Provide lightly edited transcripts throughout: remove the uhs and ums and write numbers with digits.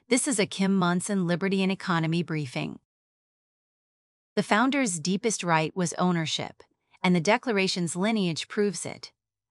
This is a Kim Monson Liberty and Economy briefing. The founders' deepest right was ownership, and the Declaration's lineage proves it.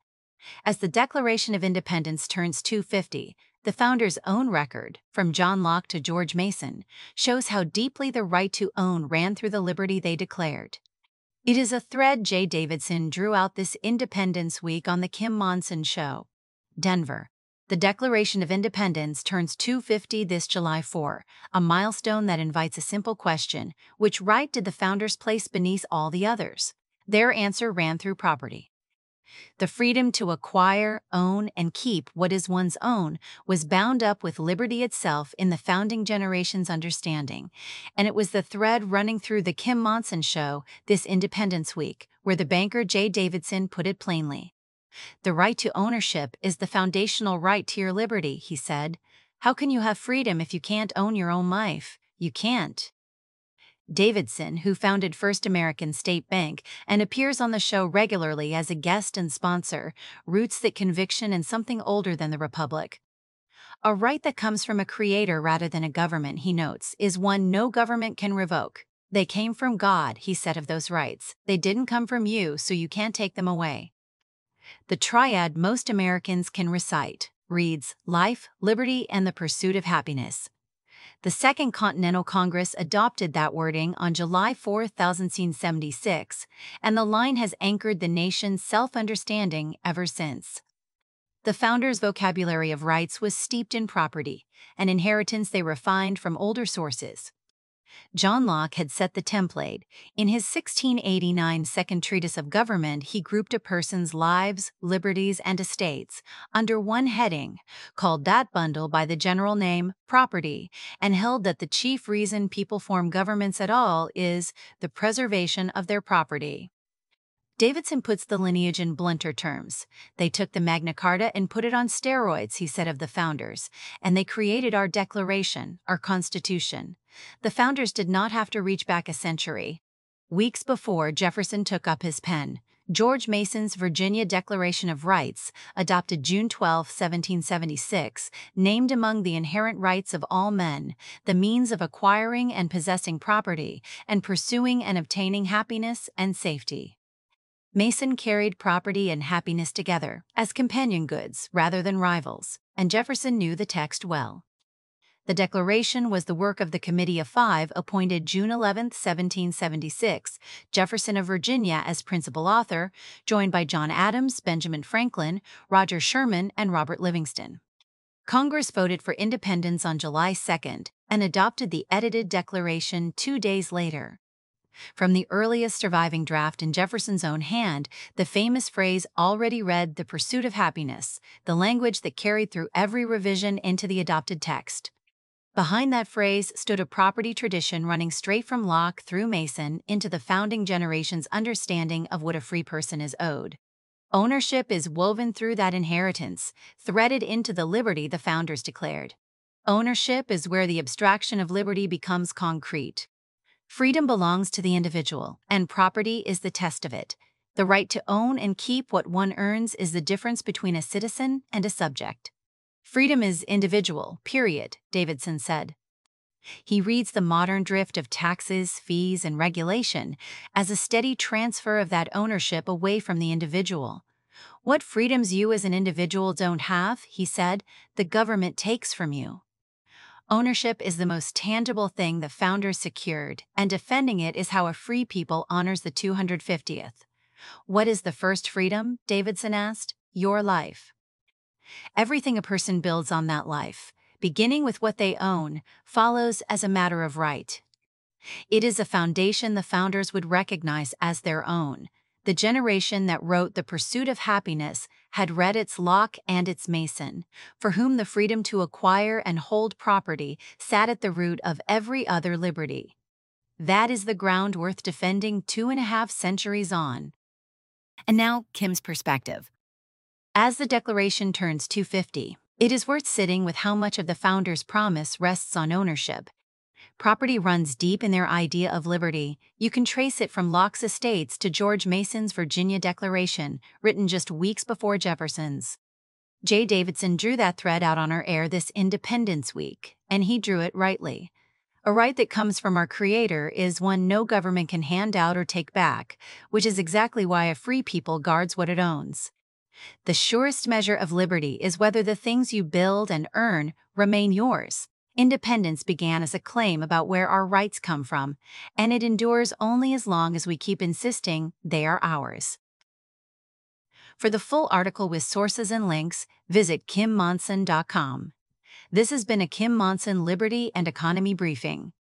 As the Declaration of Independence turns 250, the founders' own record, from John Locke to George Mason, shows how deeply the right to own ran through the liberty they declared. It is a thread Jay Davidson drew out this Independence Week on The Kim Monson Show. Denver. The Declaration of Independence turns 250 this July 4, a milestone that invites a simple question: which right did the founders place beneath all the others? Their answer ran through property. The freedom to acquire, own, and keep what is one's own was bound up with liberty itself in the founding generation's understanding, and it was the thread running through The Kim Monson Show this Independence Week, where the banker Jay Davidson put it plainly. "The right to ownership is the foundational right to your liberty," he said. "How can you have freedom if you can't own your own life? You can't." Davidson, who founded First American State Bank and appears on the show regularly as a guest and sponsor, roots that conviction in something older than the Republic. A right that comes from a creator rather than a government, he notes, is one no government can revoke. "They came from God," he said of those rights. "They didn't come from you, so you can't take them away." The triad most Americans can recite reads life, liberty, and the pursuit of happiness. The Second Continental Congress adopted that wording on July 4, 1776, and the line has anchored the nation's self-understanding ever since. The founders' vocabulary of rights was steeped in property, an inheritance they refined from older sources. John Locke had set the template. In his 1689 Second Treatise of Government, he grouped a person's lives, liberties, and estates under one heading, called that bundle by the general name property, and held that the chief reason people form governments at all is the preservation of their property. Davidson puts the lineage in blunter terms. "They took the Magna Carta and put it on steroids," he said of the founders, "and they created our Declaration, our Constitution." The founders did not have to reach back a century. Weeks before Jefferson took up his pen, George Mason's Virginia Declaration of Rights, adopted June 12, 1776, named among the inherent rights of all men the means of acquiring and possessing property and pursuing and obtaining happiness and safety. Mason carried property and happiness together as companion goods rather than rivals, and Jefferson knew the text well. The Declaration was the work of the Committee of Five appointed June 11, 1776, Jefferson of Virginia as principal author, joined by John Adams, Benjamin Franklin, Roger Sherman, and Robert Livingston. Congress voted for independence on July 2 and adopted the edited Declaration 2 days later. From the earliest surviving draft in Jefferson's own hand, the famous phrase already read "the pursuit of happiness," the language that carried through every revision into the adopted text. Behind that phrase stood a property tradition running straight from Locke through Mason into the founding generation's understanding of what a free person is owed. Ownership is woven through that inheritance, threaded into the liberty the founders declared. Ownership is where the abstraction of liberty becomes concrete. Freedom belongs to the individual, and property is the test of it. The right to own and keep what one earns is the difference between a citizen and a subject. "Freedom is individual, period," Davidson said. He reads the modern drift of taxes, fees, and regulation as a steady transfer of that ownership away from the individual. "What freedoms you as an individual don't have," he said, "the government takes from you." Ownership is the most tangible thing the founders secured, and defending it is how a free people honors the 250th. "What is the first freedom?" Davidson asked. "Your life. Everything a person builds on that life, beginning with what they own, follows as a matter of right. It is a foundation the founders would recognize as their own. The generation that wrote The Pursuit of Happiness had read its Locke and its Mason, for whom the freedom to acquire and hold property sat at the root of every other liberty. That is the ground worth defending 2.5 centuries on. And now, Kim's perspective. As the Declaration turns 250, it is worth sitting with how much of the founders' promise rests on ownership. Property runs deep in their idea of liberty. You can trace it from Locke's estates to George Mason's Virginia Declaration, written just weeks before Jefferson's. Jay Davidson drew that thread out on our air this Independence Week, and he drew it rightly. A right that comes from our Creator is one no government can hand out or take back, which is exactly why a free people guards what it owns. The surest measure of liberty is whether the things you build and earn remain yours. Independence began as a claim about where our rights come from, and it endures only as long as we keep insisting they are ours. For the full article with sources and links, visit kimmonson.com. This has been a Kim Monson Liberty and Economy Briefing.